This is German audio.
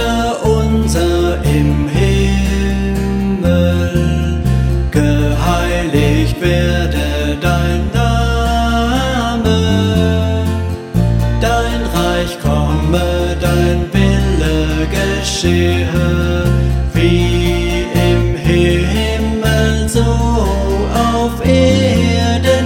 Vater unser im Himmel, geheiligt werde dein Name, dein Reich komme, dein Wille geschehe,